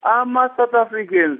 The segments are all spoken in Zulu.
South Africans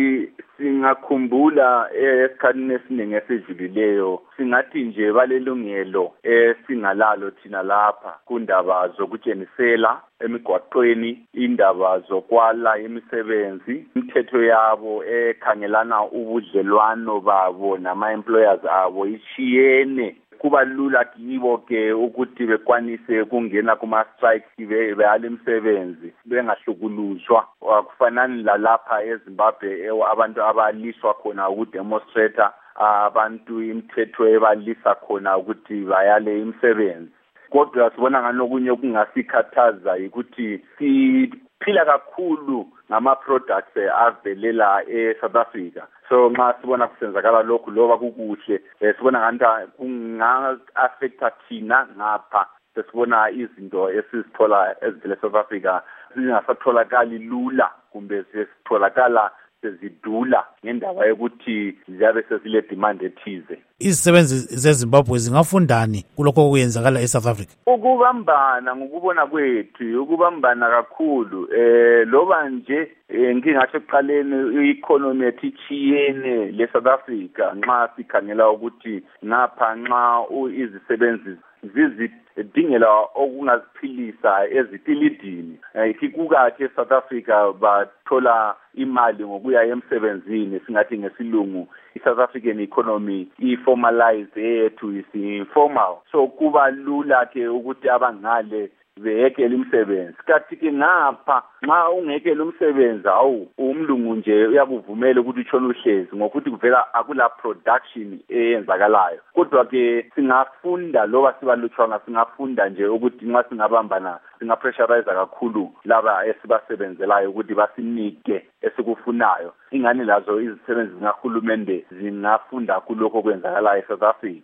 singakhumbula esikhathini esiningi esidlulileyo singathi nje balelungelo singalalo thina lapha kundaba zokutshenisela emigwaqweni, indaba zokwala imisebenzi, imithetho yabo ekhangelana ubudlelwano babo nama-employers abo ishiyene. Kuba lula kibo ke ukuthi bekwanise kungena kuma-strikes behala imisebenzi bengahlukuluzwa. Akufanani lalapha eZimbabwe abantu abaliswa khona ukudemonstrata, abantu imithetho ebalisa khona ukuthi bayale imisebenzi. Kodwa sibona nganokunye okungasikhathaza ukuthi siphila kakhulu ngama-products avelela eSouth Africa. So nxa sibona kusenzakala lokhu loba kukuhle sibona ngathi kunga-affecta thina ngapha sesibona izinto esizithola ezivela eSouth Africa zingasatholakali lula kumbe sesitholakala sezidula ngendaba yokuthi ziyabe sezile demand ethize. Izisebenzi zeZimbabwe zingafundani kulokho okuyenzakala eSouth Africa? Ukubambana ngokubona kwethu, ukubambana kakhulu. Loba nje ngingathi ekuqaleni i-economy yethu ichiyene leSouth Africa nxa sikhangela ukuthi ngapha nxa izisebenzi zizidingela okungaziphilisa ezitilidini. Ikukakhe eSouth Africa bathola imali ngokuya emsebenzini, singathi ngesilungu iSouth African economy i-formalized yethu isi-informal. So kuba lula ke ukuthi abangale behekele umsebenzi. Kathi ke ngapha nxa ungekele umsebenzi umlungu nje uyakuvumela ukuthi utshone uhlezi ngokuthi kuvela akula production eyenzakalayo. Kodwa ke singafunda loba sibalutshwana singafunda nje ukuthi nxa singabambana singapressurize kakhulu laba esibasebenzelayo ukuthi basinike esikufunayo. Ingani lazo izisebenzi zingahulumende zingafunda kulokho kwenzakalayo eSouth Africa.